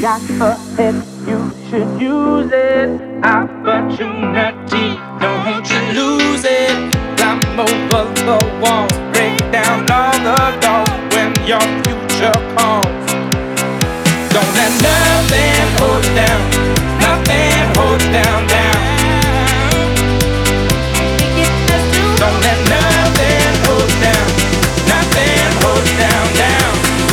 got a head, you should use it. Opportunity, don't you lose it. Climb over the walls, break down all the doors when your future calls. Don't let nothing hold down, nothing hold down, down. Don't let nothing hold down, nothing hold down, down.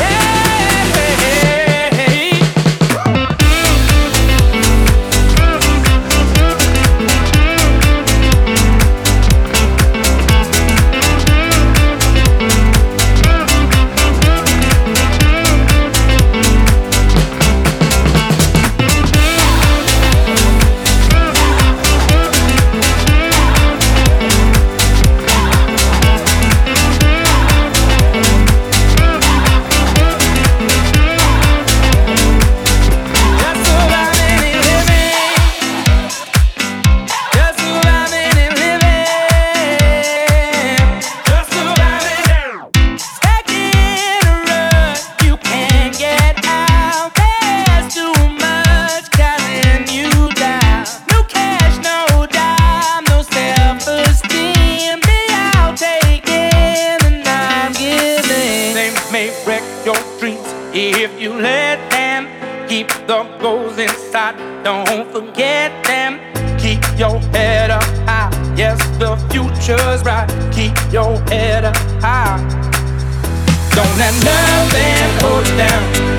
If you let them keep the goals inside, don't forget them. Keep your head up high. Yes, the future's bright. Keep your head up high. Don't let nothing hold down,